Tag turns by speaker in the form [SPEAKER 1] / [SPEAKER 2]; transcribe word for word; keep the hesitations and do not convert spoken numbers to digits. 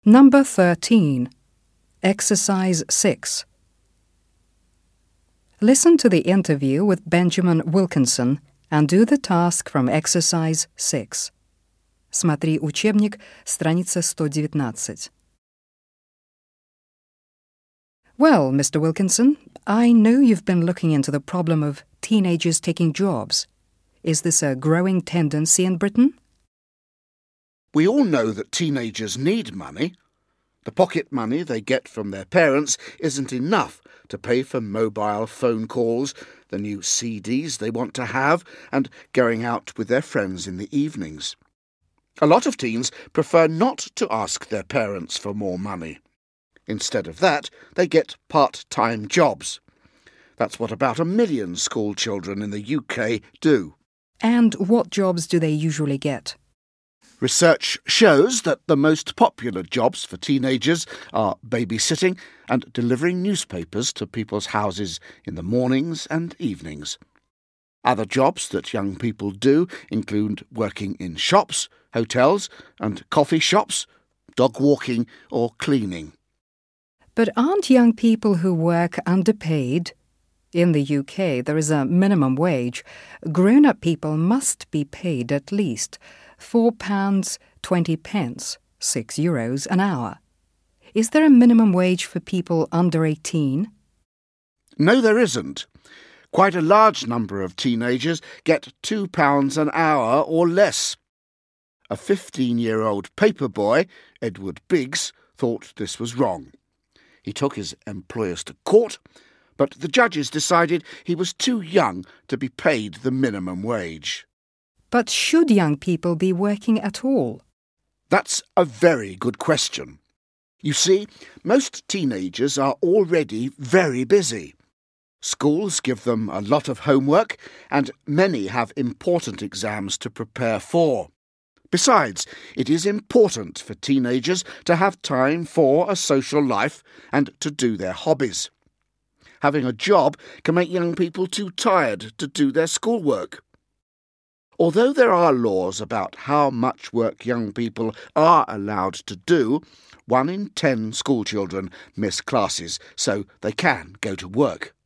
[SPEAKER 1] Number thirteen. Exercise six. Listen to the interview with Benjamin Wilkinson and do the task from exercise six. Смотри учебник, страница сто девятнадцать. Well, Mister Wilkinson, I know you've been looking into the problem of teenagers taking jobs. Is this a growing tendency in Britain?
[SPEAKER 2] We all know that teenagers need money. The pocket money they get from their parents isn't enough to pay for mobile phone calls, the new C Ds they want to have, and going out with their friends in the evenings. A lot of teens prefer not to ask their parents for more money. Instead of that, they get part-time jobs. That's what about a million school children in the U K do.
[SPEAKER 1] And what jobs do they usually get?
[SPEAKER 2] Research shows that the most popular jobs for teenagers are babysitting and delivering newspapers to people's houses in the mornings and evenings. Other jobs that young people do include working in shops, hotels and coffee shops, dog walking or cleaning.
[SPEAKER 1] But aren't young people who work underpaid? In the U K, there is a minimum wage. Grown-up people must be paid at least four pounds twenty pence, six euros an hour. Is there a minimum wage for people under eighteen?
[SPEAKER 2] No, there isn't. Quite a large number of teenagers get two pounds an hour or less. A fifteen-year-old paper boy, Edward Biggs, thought this was wrong. He took his employers to court, but the judges decided he was too young to be paid the minimum wage.
[SPEAKER 1] But should young people be working at all?
[SPEAKER 2] That's a very good question. You see, most teenagers are already very busy. Schools give them a lot of homework, and many have important exams to prepare for. Besides, it is important for teenagers to have time for a social life and to do their hobbies. Having a job can make young people too tired to do their schoolwork. Although there are laws about how much work young people are allowed to do, one in ten schoolchildren miss classes, so they can go to work.